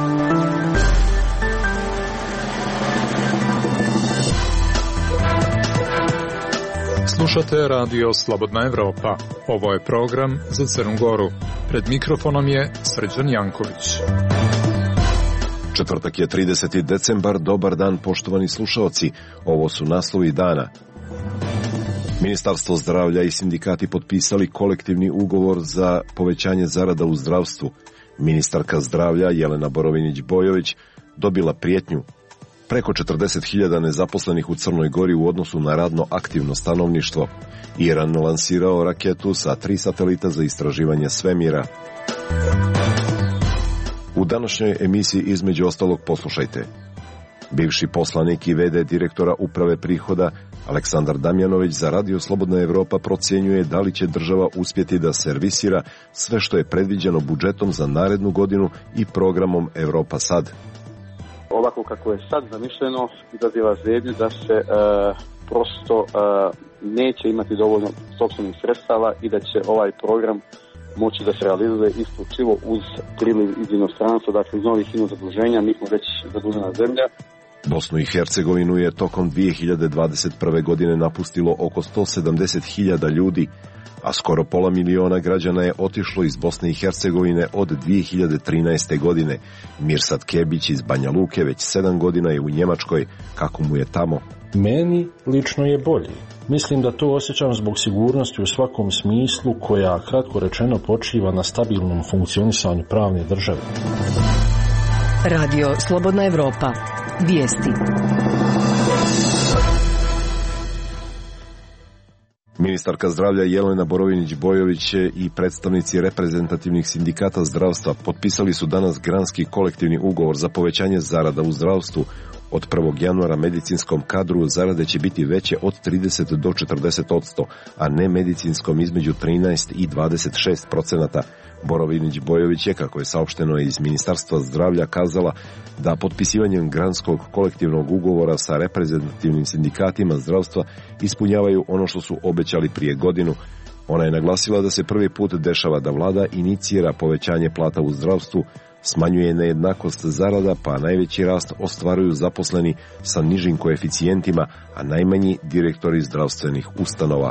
Slušate radio Slobodna Evropa. Ovo je program za Crnu Goru. Pred mikrofonom je Srđan Janković. Četvrtak je 30. decembar. Dobar dan, poštovani slušaoci. Ovo su naslovi dana. Ministarstvo zdravlja i sindikati potpisali kolektivni ugovor za povećanje zarada u zdravstvu. Ministarka zdravlja Jelena Borovinć-Bojović dobila prijetnju. Preko 40.000 nezaposlenih u Crnoj Gori u odnosu na radno aktivno stanovništvo. Iran lansirao raketu sa 3 satelita za istraživanje svemira. U današnjoj emisiji između ostalog poslušajte. Bivši poslanik i v.d. direktora uprave prihoda Aleksandar Damjanović za Radio Slobodna Evropa procjenjuje da li će država uspjeti da servisira sve što je predviđeno budžetom za narednu godinu i programom Evropa Sad. Ovako kako je sad zamišljeno, izaziva zebnju da se prosto neće imati dovoljno sopstvenih sredstava i da će ovaj program moći da se realizuje isključivo uz priliv iz inostranstva, dakle iz novih zaduženja. Mi smo već zadužena zemlja. Bosnu i Hercegovinu je tokom 2021. godine napustilo oko 170.000 ljudi, a skoro pola miliona građana je otišlo iz Bosne i Hercegovine od 2013. godine. Mirsad Kebić iz Banja Luke već 7 godina je u Njemačkoj. Kako mu je tamo? Meni lično je bolje. Mislim da to osjećam zbog sigurnosti u svakom smislu koja, kratko rečeno, počiva na stabilnom funkcionisanju pravne države. Radio Slobodna Evropa. Vijesti. Ministarka zdravlja Jelena Borovinć-Bojović i predstavnici reprezentativnih sindikata zdravstva potpisali su danas granski kolektivni ugovor za povećanje zarada u zdravstvu. Od 1. januara medicinskom kadru zarade će biti veće od 30 do 40%, a ne medicinskom između 13 i 26%. Borovinć-Bojović je, kako je saopšteno iz Ministarstva zdravlja, kazala da potpisivanjem granskog kolektivnog ugovora sa reprezentativnim sindikatima zdravstva ispunjavaju ono što su obećali prije godinu. Ona je naglasila da se prvi put dešava da vlada inicira povećanje plata u zdravstvu, smanjuje nejednakost zarada, pa najveći rast ostvaruju zaposleni sa nižim koeficijentima, a najmanji direktori zdravstvenih ustanova.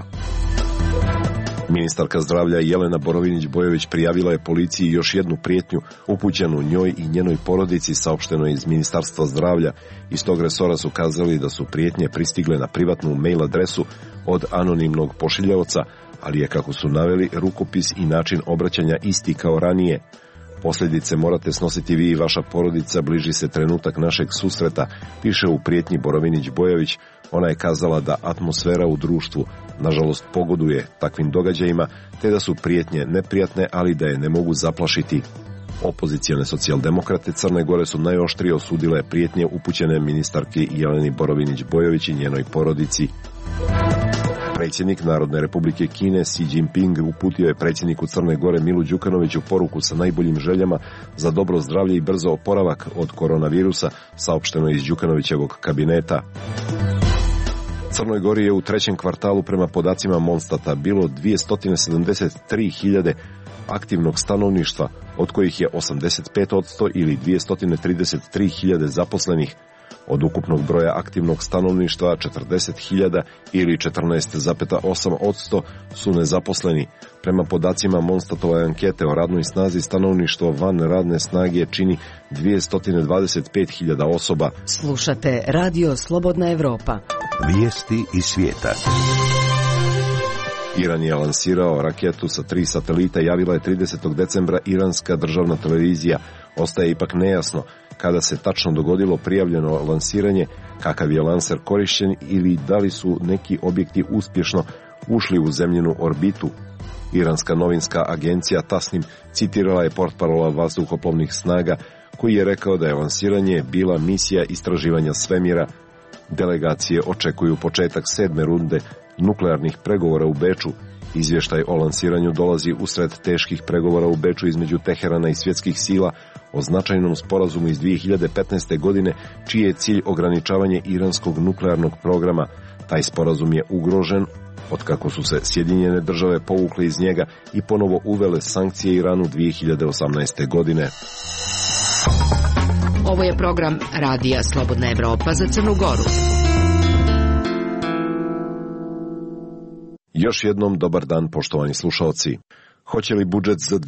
Ministarka zdravlja Jelena Borovinć-Bojović prijavila je policiji još jednu prijetnju upućenu njoj i njenoj porodici, saopšteno je iz Ministarstva zdravlja. Iz tog resora su kazali da su prijetnje pristigle na privatnu mail adresu od anonimnog pošiljaoca, ali je, kako su naveli, rukopis i način obraćanja isti kao ranije. Posljedice morate snositi vi i vaša porodica, bliži se trenutak našeg susreta, piše u prijetnji Borovinć-Bojović. Ona je kazala da atmosfera u društvu nažalost pogoduje takvim događajima, te da su prijetnje neprijatne, ali da je ne mogu zaplašiti. Opozicione socijaldemokrate Crne Gore su najoštrije osudile prijetnje upućene ministarki Jeleni Borovinć-Bojović i njenoj porodici. Predsjednik Narodne Republike Kine Xi Jinping uputio je predsjedniku Crne Gore Milu Đukanoviću poruku sa najboljim željama za dobro zdravlje i brzo oporavak od koronavirusa, saopšteno iz Đukanovićevog kabineta. Crnoj Gori je u trećem kvartalu prema podacima Monstata bilo 273.000 aktivnog stanovništva, od kojih je 85% ili 233.000 zaposlenih. Od ukupnog broja aktivnog stanovništva 40.000 ili 14,8% su nezaposleni. Prema podacima Monstatove ankete o radnoj snazi, stanovništvo van radne snage čini 225.000 osoba. Slušate Radio Slobodna Evropa. Vijesti iz svijeta. Iran je lansirao raketu sa 3 satelita, javila je 30. decembra iranska državna televizija. Ostaje ipak nejasno kada se tačno dogodilo prijavljeno lansiranje, kakav je lanser korišten ili da li su neki objekti uspješno ušli u zemljinu orbitu. Iranska novinska agencija Tasnim citirala je portparola vazduhoplovnih snaga koji je rekao da je lansiranje bila misija istraživanja svemira. Delegacije očekuju početak 7. runde nuklearnih pregovora u Beču. Izvještaj o lansiranju dolazi usred teških pregovora u Beču između Teherana i svjetskih sila o značajnom sporazumu iz 2015. godine, čiji je cilj ograničavanje iranskog nuklearnog programa. Taj sporazum je ugrožen otkako su se Sjedinjene države povukle iz njega i ponovo uvele sankcije Iranu 2018. godine. Ovo je program Radija Slobodna Evropa za Crnu Goru. Još jednom dobar dan, poštovani slušalci. Hoće li budžet za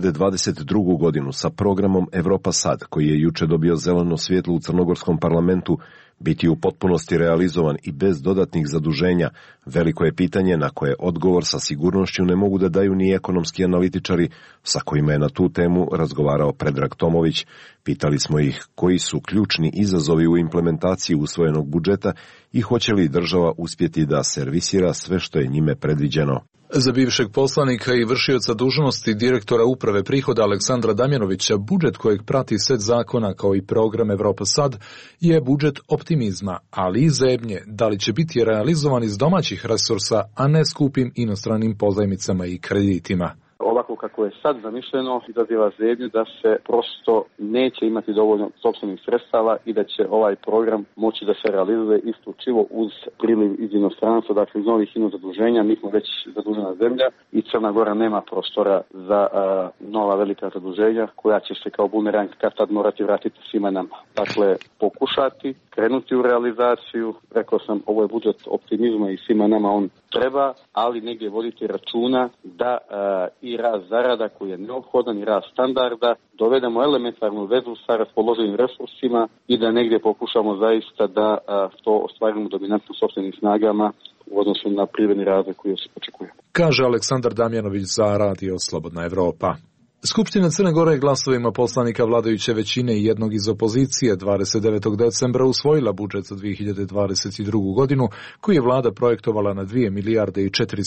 2022. godinu sa programom Evropa Sad, koji je juče dobio zeleno svjetlo u crnogorskom parlamentu, biti u potpunosti realizovan i bez dodatnih zaduženja, veliko je pitanje na koje odgovor sa sigurnošću ne mogu da daju ni ekonomski analitičari sa kojima je na tu temu razgovarao Predrag Tomović. Pitali smo ih koji su ključni izazovi u implementaciji usvojenog budžeta i hoće li država uspjeti da servisira sve što je njime predviđeno. Za bivšeg poslanika i vršioca dužnosti direktora uprave prihoda Aleksandra Damjanovića, budžet kojeg prati set zakona kao i program Evropa Sad je budžet optimizma, ali i zebnje da li će biti realizovan iz domaćih resursa, a ne skupim inostranim pozajmicama i kreditima. Ovako kako je sad zamišljeno, izaziva zebnju da se prosto neće imati dovoljno sopstvenih sredstava i da će ovaj program moći da se realizuje isključivo uz priliv iz inostranstva, dakle iz novih zaduženja. Mi smo već zadužena zemlja i Crna Gora nema prostora za nova velika zaduženja koja će se kao bumerang kad tad morati vratiti svima nama. Dakle, pokušati, krenuti u realizaciju, rekao sam, ovo je budžet optimizma i svima nama on treba, ali negdje voditi računa da i rast zarada koji je neophodan i rast standarda dovedemo elementarnu vezu sa raspoloženim resursima i da negdje pokušamo zaista da to ostvarimo dominantno sopstvenim snagama u odnosu na privredni razvoj koji se očekuje. Kaže Aleksandar Damjanović za Radio Slobodna Evropa. Skupština Crne Gore je glasovima poslanika vladajuće većine i jednog iz opozicije 29. decembra usvojila budžet za 2022. godinu koji je vlada projektovala na 2 milijarde i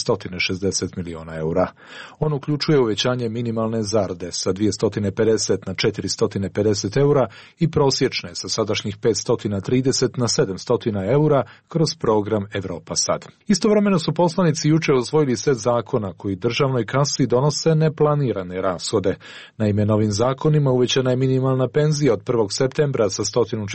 460 miliona eura. On uključuje uvećanje minimalne zarade sa 250 na 450 eura i prosječne sa sadašnjih 530 na 700 eura kroz program Evropa Sad. Istovremeno su poslanici juče usvojili set zakona koji državnoj kasi donose neplanirane rashode. Naime, novim zakonima uvećana je minimalna penzija od 1. septembra sa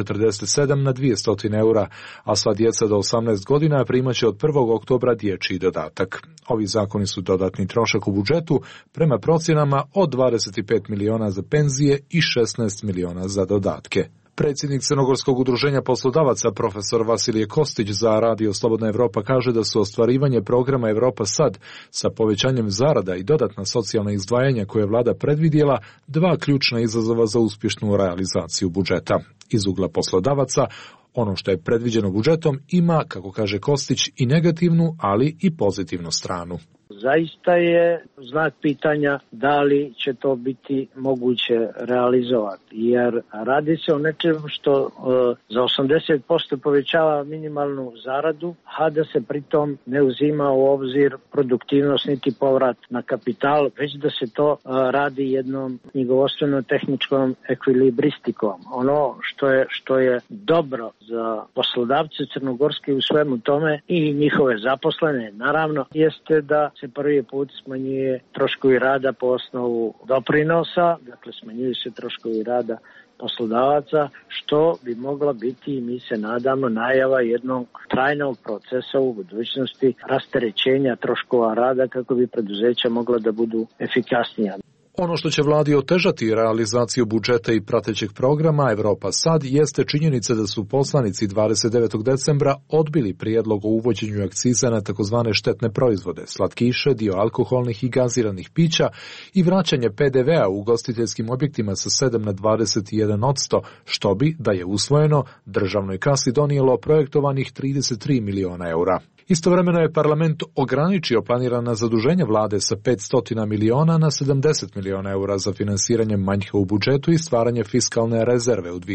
147 na 200 eura, a sva djeca do 18 godina primaće od 1. oktobra dječji dodatak. Ovi zakoni su dodatni trošak u budžetu prema procjenama od 25 miliona za penzije i 16 miliona za dodatke. Predsjednik Crnogorskog udruženja poslodavaca profesor Vasilije Kostić za Radio Slobodna Evropa kaže da su ostvarivanje programa Evropa Sad sa povećanjem zarada i dodatna socijalna izdvajanja koje je vlada predvidjela dva ključna izazova za uspješnu realizaciju budžeta. Iz ugla poslodavaca, ono što je predviđeno budžetom ima, kako kaže Kostić, i negativnu, ali i pozitivnu stranu. Zaista je znak pitanja da li će to biti moguće realizovati, jer radi se o nečemu što za 80% povećava minimalnu zaradu, a da se pritom ne uzima u obzir produktivnost niti povrat na kapital, već da se to radi jednom knjigovodstveno-tehničkom ekvilibristikom. Ono što je dobro za poslodavce crnogorske u svemu tome i njihove zaposlene, naravno, jeste da se prvi put smanjuje troškovi rada po osnovu doprinosa, dakle smanjuju se troškovi rada poslodavaca, što bi mogla biti, i mi se nadamo, najava jednog trajnog procesa u budućnosti rasterećenja troškova rada kako bi preduzeća mogla da budu efikasnija. Ono što će vladi otežati realizaciju budžeta i pratećeg programa Evropa Sad jeste činjenica da su poslanici 29. decembra odbili prijedlog o uvođenju akciza na takozvane štetne proizvode, slatkiše, dio alkoholnih i gaziranih pića i vraćanje PDV-a u ugostiteljskim objektima sa 7 na 21%, što bi, da je usvojeno, državnoj kasi donijelo projektovanih 33 miliona eura. Istovremeno je parlament ograničio planirana zaduženja vlade sa 500 miliona na 70 miliona eura za finansiranje manjka u budžetu i stvaranje fiskalne rezerve u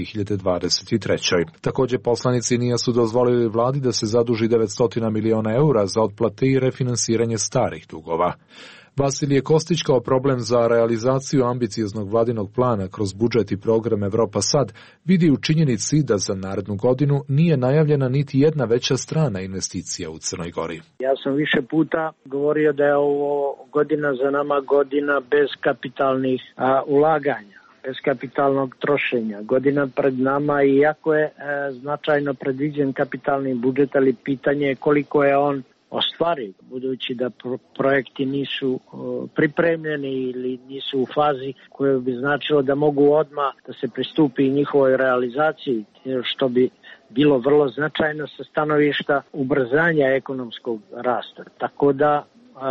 2023. Također poslanici nisu dozvolili vladi da se zaduži 900 miliona eura za otplate i refinansiranje starih dugova. Vasilije Kostić kao problem za realizaciju ambicioznog vladinog plana kroz budžet i program Evropa Sad vidi u činjenici da za narednu godinu nije najavljena niti jedna veća strana investicija u Crnoj Gori. Ja sam više puta govorio da je ovo godina za nama godina bez kapitalnih ulaganja, bez kapitalnog trošenja. Godina pred nama, iako je značajno predviđen kapitalni budžet, ali pitanje je koliko je on ostvari, budući da projekti nisu pripremljeni ili nisu u fazi koje bi značilo da mogu odmah da se pristupi njihovoj realizaciji, što bi bilo vrlo značajno sa stanovišta ubrzanja ekonomskog rasta. Tako da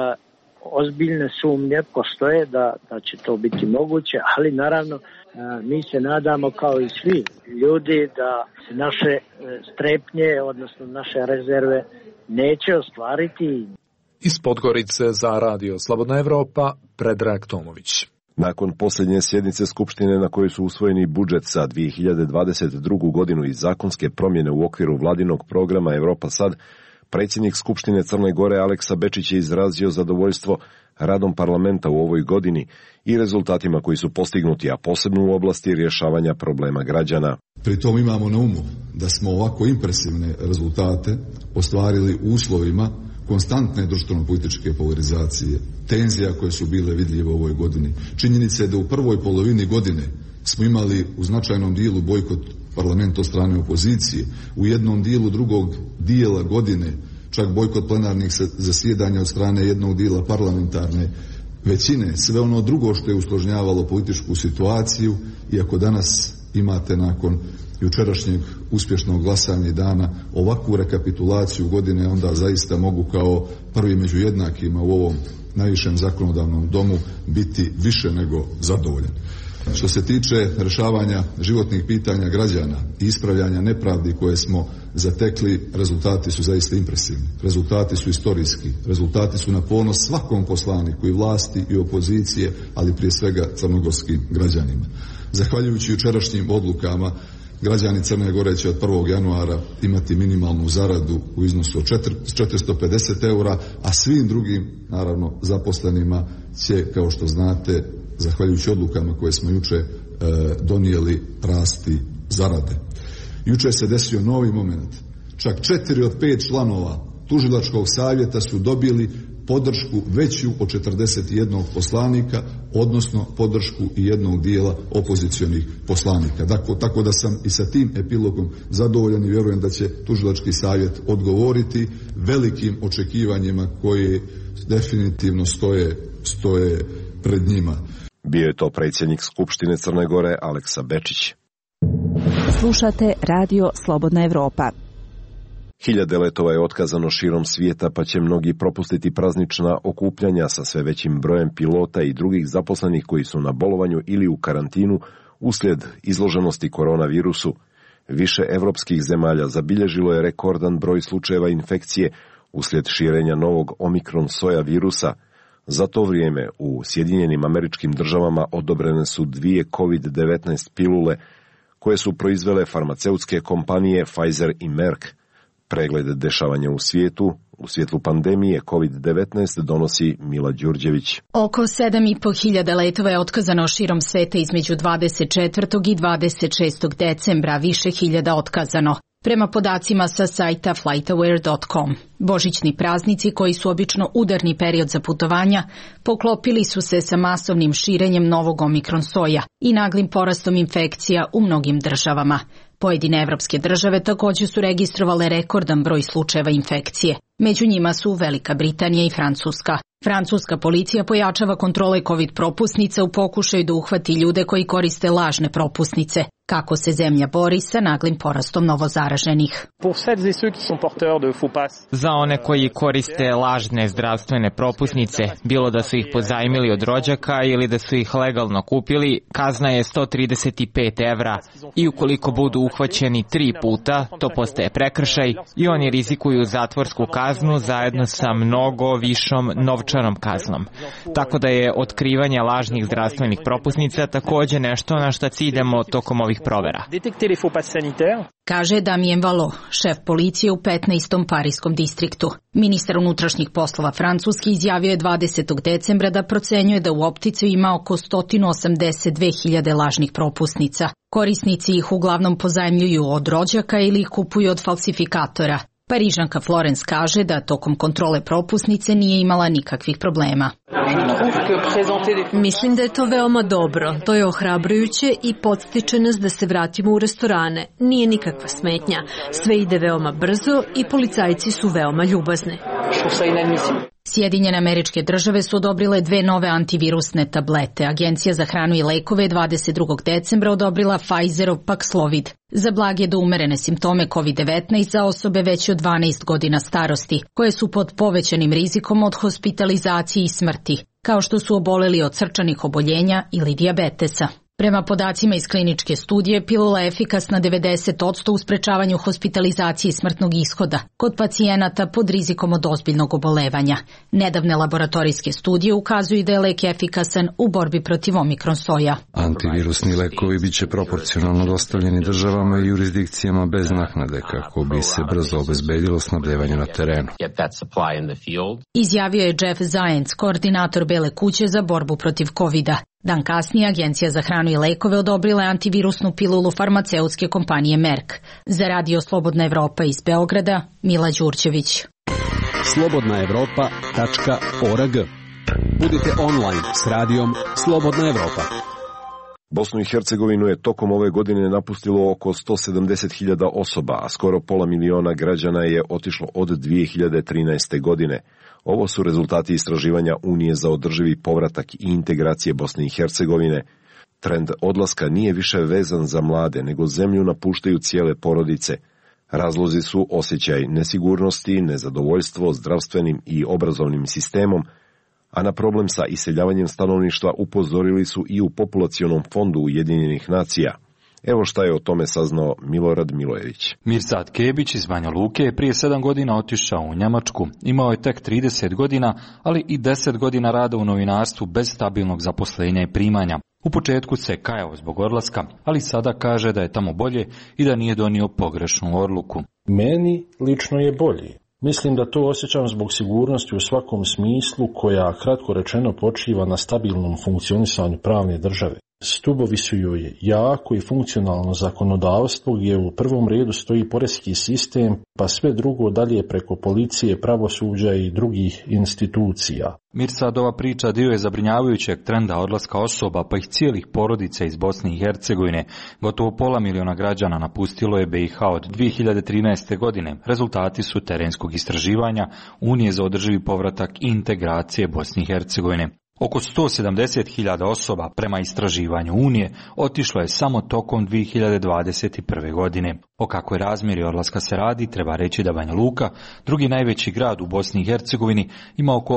ozbiljne sumnje postoje da će to biti moguće, ali naravno mi se nadamo kao i svi ljudi da se naše strepnje, odnosno naše rezerve neće ostvariti. Iz Podgorice za Radio Slobodna Evropa, Predrag Tomović. Nakon posljednje sjednice Skupštine na kojoj su usvojeni budžet za 2022. godinu i zakonske promjene u okviru vladinog programa Evropa Sad, predsjednik Skupštine Crne Gore Aleksa Bečić je izrazio zadovoljstvo radom parlamenta u ovoj godini i rezultatima koji su postignuti, a posebno u oblasti rješavanja problema građana. Pri tom imamo na umu da smo ovako impresivne rezultate ostvarili u uslovima konstantne društveno-političke polarizacije, tenzija koje su bile vidljive u ovoj godini. Činjenica je da u prvoj polovini godine smo imali u značajnom dijelu bojkot parlamenta od strane opozicije, u jednom dijelu drugog dijela godine čak bojkot plenarnih zasjedanja od strane jednog dijela parlamentarne većine, sve ono drugo što je usložnjavalo političku situaciju. I ako danas imate nakon jučerašnjeg uspješnog glasanja dana ovakvu rekapitulaciju godine, onda zaista mogu kao prvi među jednakima u ovom najvišem zakonodavnom domu biti više nego zadovoljan. Što se tiče rješavanja životnih pitanja građana i ispravljanja nepravdi koje smo zatekli, rezultati su zaista impresivni. Rezultati su istorijski. Rezultati su na ponos svakom poslaniku i vlasti i opozicije, ali prije svega crnogorskim građanima. Zahvaljujući jučerašnjim odlukama, građani Crne Gore će od 1. januara imati minimalnu zaradu u iznosu od 450 eura, a svim drugim, naravno, zaposlenima će, kao što znate, zahvaljujući odlukama koje smo juče donijeli, rasti zarade. Juče se desio novi moment. Čak 4 od 5 članova tužilačkog savjeta su dobili podršku veću od 41 poslanika, odnosno podršku i jednog dijela opozicionih poslanika. Tako da sam i sa tim epilogom zadovoljan i vjerujem da će tužilački savjet odgovoriti velikim očekivanjima koje definitivno stoje pred njima. Bio je to predsjednik Skupštine Crne Gore Aleksa Bečić. Slušate Radio Slobodna Evropa. Hiljade letova je otkazano širom svijeta, pa će mnogi propustiti praznična okupljanja sa sve većim brojem pilota i drugih zaposlenih koji su na bolovanju ili u karantinu uslijed izloženosti koronavirusu. Više evropskih zemalja zabilježilo je rekordan broj slučajeva infekcije uslijed širenja novog omikron soja virusa. Za to vrijeme u Sjedinjenim Američkim Državama odobrene su 2 COVID-19 pilule koje su proizvele farmaceutske kompanije Pfizer i Merck. Pregled dešavanja u svijetu u svjetlu pandemije COVID-19 donosi Mila Đurđević. Oko 7.500 letova je otkazano širom sveta između 24. i 26. decembra, više hiljada otkazano. Prema podacima sa sajta flightaware.com, božićni praznici koji su obično udarni period za putovanja poklopili su se sa masovnim širenjem novog omikron soja i naglim porastom infekcija u mnogim državama. Pojedine evropske države također su registrovale rekordan broj slučajeva infekcije. Među njima su Velika Britanija i Francuska. Francuska policija pojačava kontrole COVID propusnica u pokušaju da uhvati ljude koji koriste lažne propusnice. Kako se zemlja bori sa naglim porastom novozaraženih? Za one koji koriste lažne zdravstvene propusnice, bilo da su ih pozajmili od rođaka ili da su ih legalno kupili, kazna je 135 evra i ukoliko budu uhvaćeni 3 puta, to postaje prekršaj i oni rizikuju zatvorsku kaznu zajedno sa mnogo višom novčanom kaznom. Tako da je otkrivanje lažnih zdravstvenih propusnica također nešto na šta ciljamo tokom ovih provera. Kaže Damien Valo, šef policije u 15. parijskom distriktu. Ministar unutrašnjih poslova Francuski izjavio je 20. decembra da procenjuje da u optici ima oko 182.000 lažnih propusnica. Korisnici ih uglavnom pozajmljuju od rođaka ili ih kupuju od falsifikatora. Parižanka Florence kaže da tokom kontrole propusnice nije imala nikakvih problema. Mislim da je to veoma dobro. To je ohrabrujuće i podstiče nas da se vratimo u restorane. Nije nikakva smetnja. Sve ide veoma brzo i policajci su veoma ljubazni. Sjedinjene Američke Države su odobrile 2 nove antivirusne tablete. Agencija za hranu i lekove 22. decembra odobrila Pfizerov Paxlovid za blage do umerene simptome COVID-19 za osobe veće od 12 godina starosti, koje su pod povećanim rizikom od hospitalizacije i smrti, kao što su oboleli od srčanih oboljenja ili dijabetesa. Prema podacima iz kliničke studije, pilula je efikasna 90% u sprečavanju hospitalizacije i smrtnog ishoda kod pacijenata pod rizikom od ozbiljnog obolevanja. Nedavne laboratorijske studije ukazuju da je lek efikasan u borbi protiv omikron soja. Antivirusni lekovi bit će proporcionalno dostavljeni državama i jurisdikcijama bez naknade kako bi se brzo obezbedilo snabdevanje na terenu. Izjavio je Jeff Zients, koordinator Bele kuće za borbu protiv COVID-a. Dan kasnije Agencija za hranu i lekove odobrila je antivirusnu pilulu farmaceutske kompanije Merck. Za Radio Slobodna Evropa iz Beograda, Mila Đurđević. slobodnaevropa.org. Budite online s radijom Slobodna Evropa. Bosnu i Hercegovinu je tokom ove godine napustilo oko 170.000 osoba, a skoro 500.000 građana je otišlo od 2013. godine. Ovo su rezultati istraživanja Unije za održivi povratak i integracije Bosne i Hercegovine. Trend odlaska nije više vezan za mlade, nego zemlju napuštaju cijele porodice. Razlozi su osjećaj nesigurnosti, nezadovoljstvo zdravstvenim i obrazovnim sistemom, a na problem sa iseljavanjem stanovništva upozorili su i u Populacionom fondu Ujedinjenih nacija. Evo šta je o tome saznao Milorad Milojević. Mirsad Kebić iz Banja Luke je prije 7 godina otišao u Njemačku. Imao je tek 30 godina, ali i 10 godina rada u novinarstvu bez stabilnog zaposlenja i primanja. U početku se kajao zbog odlaska, ali sada kaže da je tamo bolje i da nije donio pogrešnu odluku. Meni lično je bolje. Mislim da to osjećam zbog sigurnosti u svakom smislu koja, kratko rečeno, počiva na stabilnom funkcionisanju pravne države. Stubovi su joj jako i funkcionalno zakonodavstvo gdje u prvom redu stoji poreski sistem, pa sve drugo dalje preko policije, pravosuđa i drugih institucija. Mirsadova priča dio je zabrinjavajućeg trenda odlaska osoba, pa ih cijelih porodica iz Bosne i Hercegovine. Gotovo 500.000 građana napustilo je BiH od 2013. godine. Rezultati su terenskog istraživanja Unije za održivi povratak i integracije Bosne i Hercegovine. Oko 170.000 osoba prema istraživanju Unije otišlo je samo tokom 2021. godine. O kakvoj razmjeri odlaska se radi, treba reći da Banja Luka, drugi najveći grad u Bosni i Hercegovini, ima oko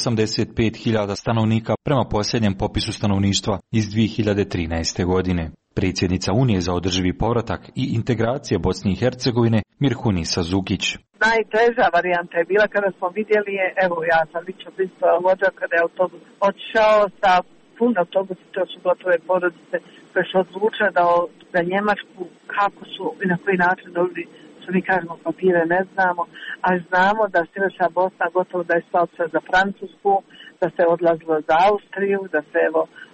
185.000 stanovnika prema posljednjem popisu stanovništva iz 2013. godine. Predsjednica Unije za održivi povratak i integracije Bosne i Hercegovine Mirhunisa Zukić. Najteža varijanta je bila kada smo vidjeli, evo ja sam lično prisutovala vođa kada je autobus otišao sa pun autobusa, to su gotove porodice koje su odlučile da za Njemačku, kako su i na koji način dobili, što mi kažemo, papire ne znamo, ali znamo da Sjeverna Bosna gotovo da je stala za Francusku, da se odlazilo za Austriju, da se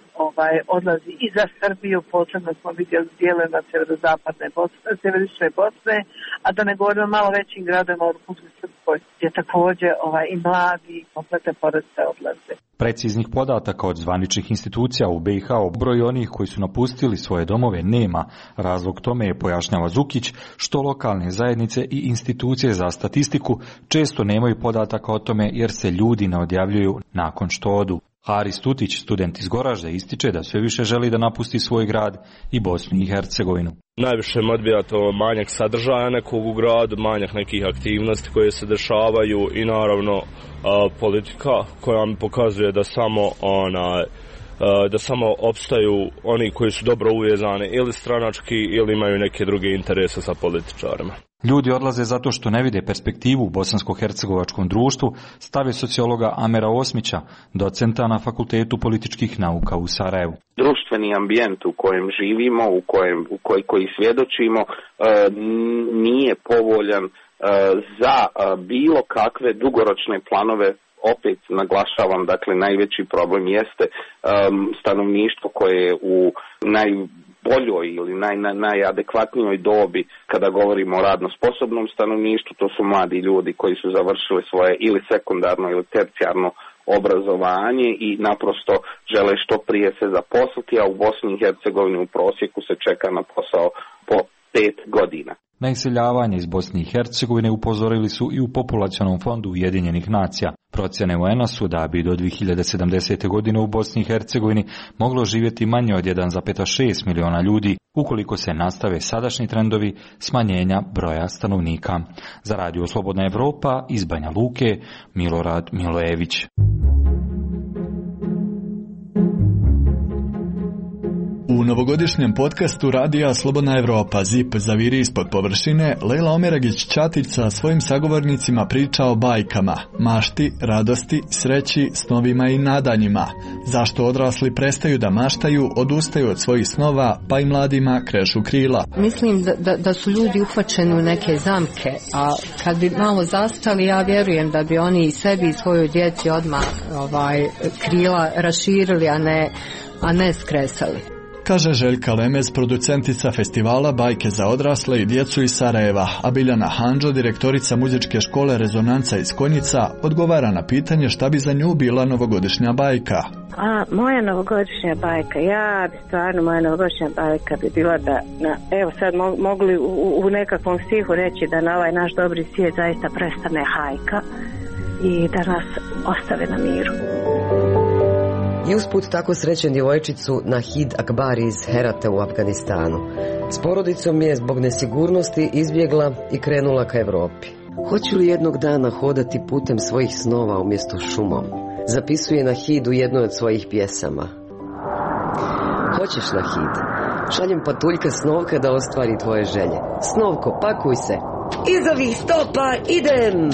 odlazi i za Srbiju, posebno smo vidjeli dijelima sjeveroistočne Bosne, a da ne govorimo malo većim gradovima u Republici Srpskoj, gdje također i mladi kompletne porodice odlaze. Preciznih podataka od zvaničnih institucija u BiH o broju onih koji su napustili svoje domove nema. Razlog tome je, pojašnjava Zukić, što lokalne zajednice i institucije za statistiku često nemaju podataka o tome jer se ljudi ne odjavljuju nakon što odu. Haris Tutić, student iz Goražde, ističe da sve više želi da napusti svoj grad i Bosnu i Hercegovinu. Najviše me odbija to manjak sadržaja nekog u gradu, manjak nekih aktivnosti koje se dešavaju i naravno politika koja mi pokazuje da samo opstaju oni koji su dobro uvezani ili stranački ili imaju neke druge interese sa političarima. Ljudi odlaze zato što ne vide perspektivu u bosansko-hercegovačkom društvu, stavi sociologa Amera Osmića, docenta na Fakultetu političkih nauka u Sarajevu. Društveni ambijent u kojem živimo, koji svjedočimo, nije povoljan za bilo kakve dugoročne planove. Opet naglašavam, dakle, najveći problem jeste stanovništvo koje je u najboljoj ili najadekvatnijoj dobi kada govorimo o radno sposobnom stanovništvu. To su mladi ljudi koji su završili svoje ili sekundarno ili tercijarno obrazovanje i naprosto žele što prije se zaposliti, a u Bosni i Hercegovini u prosjeku se čeka na posao po 5 godina. Na iseljavanje iz Bosne i Hercegovine upozorili su i u Populacionom fondu Ujedinjenih nacija. Procjene UN-a su da bi do 2070. godine u Bosni i Hercegovini moglo živjeti manje od 1,6 miliona ljudi, ukoliko se nastave sadašnji trendovi smanjenja broja stanovnika. Za Radio Slobodna Evropa iz Banja Luke, Milorad Milojević. U novogodišnjem podcastu Radija Slobodna Evropa ZIP zaviri ispod površine, Lejla Omeragić-Ćatić sa svojim sagovornicima priča o bajkama, mašti, radosti, sreći, snovima i nadanjima. Zašto odrasli prestaju da maštaju, odustaju od svojih snova, pa i mladima krešu krila. Mislim da su ljudi uhvaćeni u neke zamke, a kad bi malo zastali, ja vjerujem da bi oni i sebi i svojoj djeci odmah krila raširili, a ne skresali. Kaže Željka Lemez, producentica festivala Bajke za odrasle i djecu iz Sarajeva, a Biljana Handžo, direktorica muzičke škole Rezonanca iz Konjica, odgovara na pitanje šta bi za nju bila novogodišnja bajka. Moja novogodišnja bajka, moja novogodišnja bajka bi bila da, evo sad mogli u nekakvom stihu reći da na ovaj naš dobri svijet zaista prestane hajka i da nas ostave na miru. I usput tako srećem djevojčicu Nahid Akbari iz Herata u Afganistanu. S porodicom je zbog nesigurnosti izbjegla i krenula ka Europi. Hoću li jednog dana hodati putem svojih snova umjesto šumom? Zapisuje Nahid u jednoj od svojih pjesama. Hoćeš, Nahid? Šaljem patuljka Snovka da ostvari tvoje želje. Snovko, pakuj se. Iz ovih stopa idem!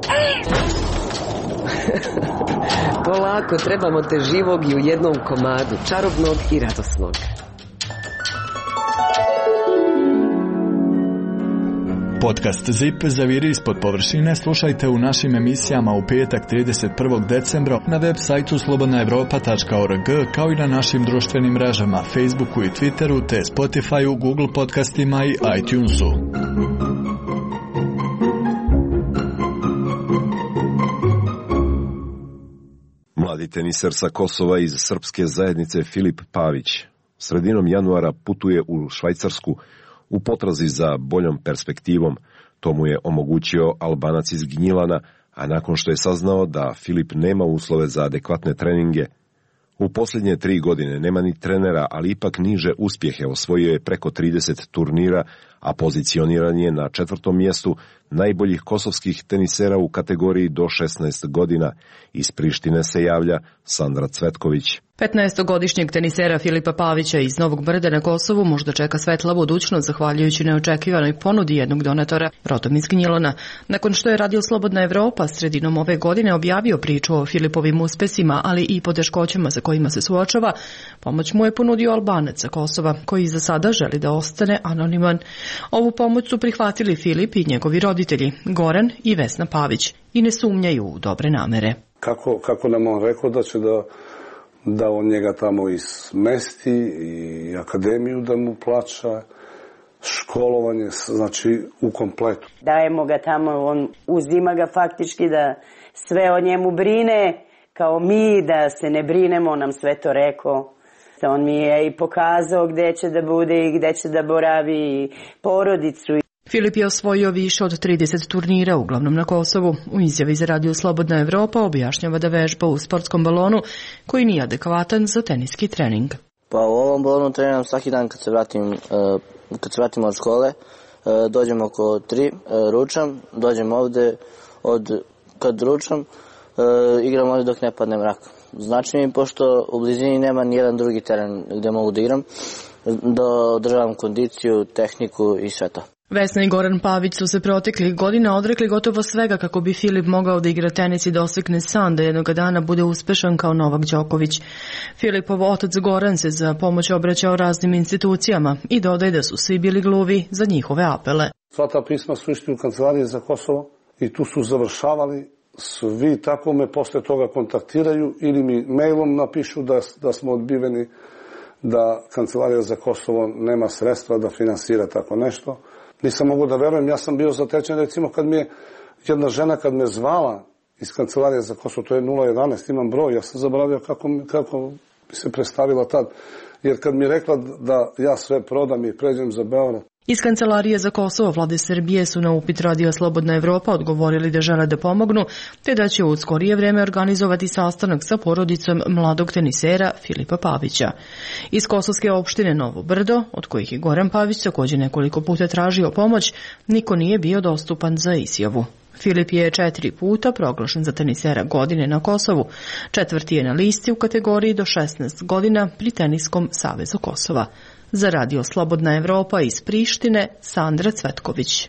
Polako, trebamo te živog i u jednom komadu, čarobnog i radosnog. Podcast ZIP zaviri ispod površine slušajte u našim emisijama u petak 31. decembra na web sajtu slobodnaevropa.org kao i na našim društvenim mrežama Facebooku i Twitteru te Spotifyu, Google podcastima i iTunesu. Mladi teniser sa Kosova iz srpske zajednice Filip Pavić sredinom januara putuje u Švajcarsku u potrazi za boljom perspektivom. To mu je omogućio Albanac iz Gnjilana, a nakon što je saznao da Filip nema uslove za adekvatne treninge. U posljednje 3 godine nema ni trenera, ali ipak niže uspjehe, osvojio je preko 30 turnira, a pozicioniran je na 4. mjestu najboljih kosovskih tenisera u kategoriji do 16 godina. Iz Prištine se javlja Sandra Cvetković. 15-godišnjeg tenisera Filipa Pavića iz Novog Brda na Kosovu možda čeka svetla budućnost zahvaljujući neočekivanoj ponudi jednog donatora, rodom iz Gnjilana. Nakon što je Radio Slobodna Evropa sredinom ove godine objavio priču o Filipovim uspesima, ali i poteškoćama sa kojima se suočava, pomoć mu je ponudio Albanac sa Kosova, koji za sada želi da ostane anoniman. Ovu pomoć su prihvatili Filip i njegovi roditelji, Goran i Vesna Pavić, i ne sumnjaju u dobre namere. Kako nam on rekao da će da on njega tamo i smesti i akademiju da mu plaća, školovanje, znači u kompletu. Dajemo ga tamo, on uzima ga faktički da sve o njemu brine, kao mi, da se ne brinemo, on nam sve to rekao. On mi je i pokazao gdje će da bude i gdje će da boravi i porodicu. Filip je osvojio više od 30 turnira, uglavnom na Kosovu. U izjavi za Radio Slobodna Evropa objašnjava da vežba u sportskom balonu koji nije adekvatan za teniski trening. Pa u ovom balonu treniram svaki dan kad se vratim od škole. Dođem oko 3, ručam, dođem ovde, kad ručam, igram ovdje dok ne padne mrak. Znači mi, pošto u blizini nema nijedan drugi teren gdje mogu da igram, da održavam kondiciju, tehniku i sve to. Vesna i Goran Pavić su se proteklih godina odrekli gotovo svega kako bi Filip mogao da igra tenis i dostigne san da jednoga dana bude uspešan kao Novak Đoković. Filipov otac Goran se za pomoć obraćao raznim institucijama i dodaje da su svi bili gluvi za njihove apele. Sva ta pisma su išli u kancelarije za Kosovo i tu su završavali. Svi tako me posle toga kontaktiraju ili mi mailom napišu da smo odbiveni, da Kancelarija za Kosovo nema sredstva da finansira tako nešto. Nisam mogu da verujem, ja sam bio zatečen, recimo kad mi je jedna žena kad me zvala iz Kancelarije za Kosovo, to je 011, imam broj, ja sam zaboravio kako bi se predstavila tad. Jer kad mi je rekla da ja sve prodam i pređem za Beograd. Iz Kancelarije za Kosovo vlade Srbije su na upit Radija Slobodna Evropa odgovorili da žele da pomognu, te da će u skorije vreme organizovati sastanak sa porodicom mladog tenisera Filipa Pavića. Iz kosovske opštine Novo Brdo, od kojih je Goran Pavić također nekoliko puta tražio pomoć, niko nije bio dostupan za izjavu. Filip je 4 puta proglašen za tenisera godine na Kosovu. 4. je na listi u kategoriji do 16 godina pri Teniskom savezu Kosova. Za Radio Slobodna Evropa iz Prištine, Sandra Cvetković.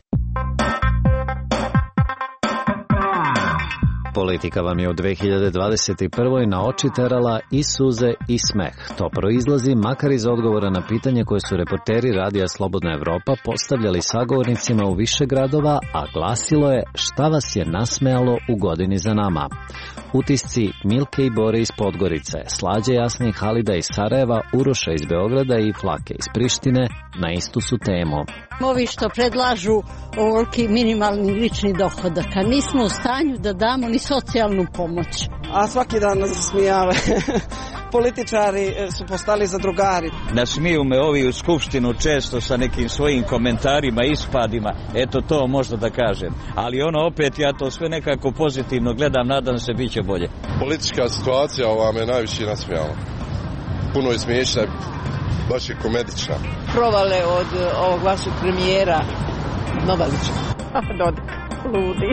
Politika vam je u 2021. na oči terala i suze i smeh. To proizlazi makar iz odgovora na pitanje koje su reporteri Radija Slobodna Evropa postavljali sagovornicima u više gradova, a glasilo je šta vas je nasmejalo u godini za nama. Utisci Milke i Bore iz Podgorice, Slađe Jasne i Halida iz Sarajeva, Uroša iz Beograda i Flake iz Prištine na istu su temu. Ovi što predlažu ovoliki minimalni lični dohodak, a nismo u stanju da damo ni socijalnu pomoć. A svaki dan nas smijave. Političari su postali zadrugari. Nasmiju me ovi u skupštinu često sa nekim svojim komentarima, ispadima, eto to možda da kažem. Ali ono opet ja to sve nekako pozitivno gledam, nadam se bit će bolje. Politička situacija ova me najviše nasmijala. Puno je smiješna, baš je komedična. Provale od ovog vašeg premijera Novalića. Dodik, ludi.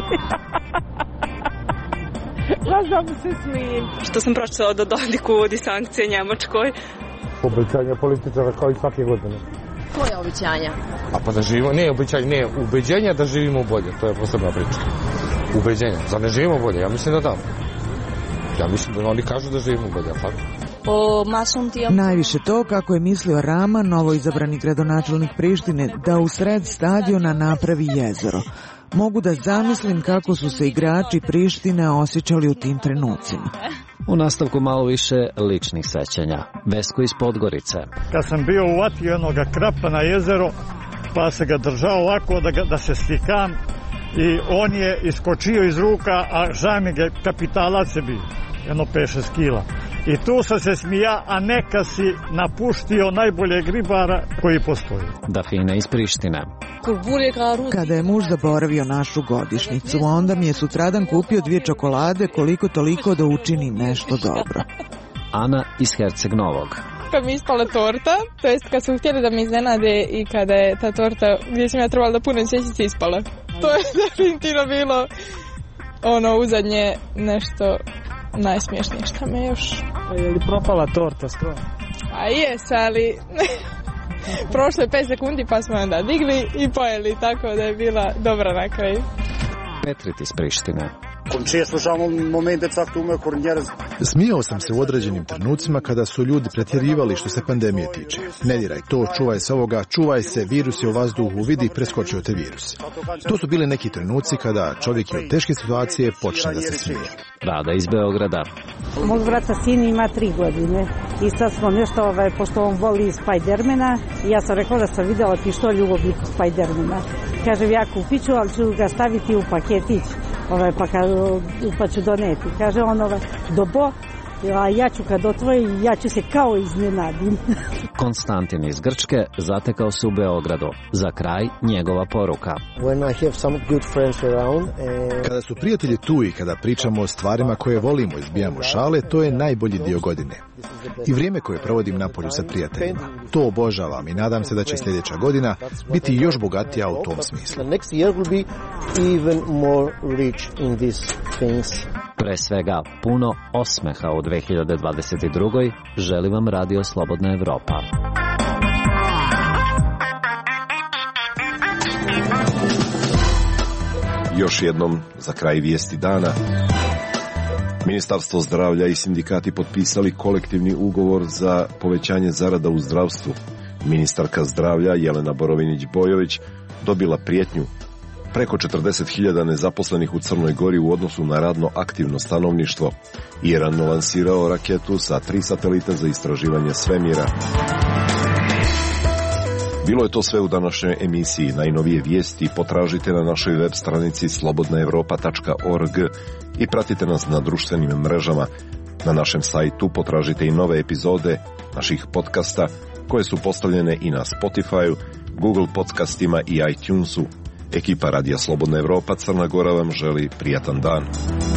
Zašto se smijem? Što sam pročitala da Dodik uvodi sankcije Njemačkoj. Obećanja političara kao i svake godine. Koja obećanja? A pa da živimo, ne obećanja, ne, ubeđenja da živimo bolje, to je posebna priča. Ubeđenja, da ne živimo bolje, ja mislim da da. Ja mislim da oni kažu da živimo bolje, a tako? Najviše to kako je mislio Rama, novoizabrani gradonačelnik Prištine, da u sred stadiona napravi jezero. Mogu da zamislim kako su se igrači Prištine osjećali u tim trenucima. U nastavku malo više ličnih sećanja. Vesko iz Podgorice. Kad sam bio uvatio jednoga krapa na jezero, pa se ga držao ovako da se slikam i on je iskočio iz ruka, a žami ga kapitalac je bio, jedno 5-6 kila. I tu sam se smija, a neka si napuštio najboljeg ribara koji postoji. Dafina iz Prištine. Kada je muž zaboravio našu godišnjicu, onda mi je sutradan kupio 2 čokolade koliko toliko da učini nešto dobro. Ana iz Herceg Novog. Kad mi ispala torta, to jest kad su htjeli da mi iznenade i kada je ta torta gdje sam ja trebala da punem svećice ispala. To je definitivno bilo ono uzadnje nešto najsmiješnije što me još. Je li propala torta skoro? A jes, ali prošlo je 5 sekundi pa smo onda digli i pojeli, tako da je bila dobra na kraju. Petrit iz Prištine. Smijao sam se u određenim trenucima kada su ljudi pretjerivali što se pandemije tiče. Ne diraj to, čuvaj se ovoga, čuvaj se, virus je u vazduhu, vidi, preskočio te virus. To su bili neki trenuci kada čovjek je od teške situacije počne da se smije. Rada iz Beograda. Mog brata sin ima 3 godine i sad smo nešto, pošto on voli Spidermana, i ja sam rekla da sam vidjela pištolj u obliku Spidermana. Kaže, ja kupit ću, ali ću ga staviti u paketić, pa ću doneti. Kaže on, dobo, a ja ću kad otvori, ja ću se kao iznenadim. Konstantin iz Grčke zatekao se u Beogradu. Za kraj njegova poruka. Kada su prijatelji tu i kada pričamo o stvarima koje volimo i zbijamo šale, to je najbolji dio godine. I vrijeme koje provodim napolju sa prijateljima. To obožavam i nadam se da će sljedeća godina biti još bogatija u tom smislu. Pre svega, puno osmeha u 2022. želi vam Radio Slobodna Evropa. Još jednom, za kraj vijesti dana, Ministarstvo zdravlja i sindikati potpisali kolektivni ugovor za povećanje zarada u zdravstvu. Ministarka zdravlja Jelena Borovinić-Bojović dobila prijetnju. Preko 40.000 nezaposlenih u Crnoj Gori u odnosu na radno aktivno stanovništvo. Iran lansirao raketu sa 3 satelita za istraživanje svemira. Bilo je to sve u današnjoj emisiji. Najnovije vijesti potražite na našoj web stranici slobodnaevropa.org i pratite nas na društvenim mrežama. Na našem sajtu potražite i nove epizode naših podcasta koje su postavljene i na Spotify-u, Google podcastima i iTunesu. Ekipa Radija Slobodna Evropa Crna Gora vam želi prijatan dan.